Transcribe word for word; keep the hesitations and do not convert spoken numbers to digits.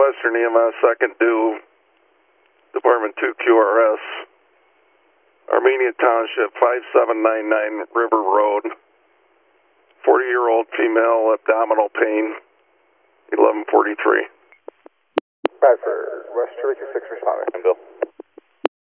Western E M S, second due, Department two Q R S, Armenia Township, five seven nine nine River Road, forty-year-old female, abdominal pain, eleven forty-three. Five for West Cherokee six responding. Bill.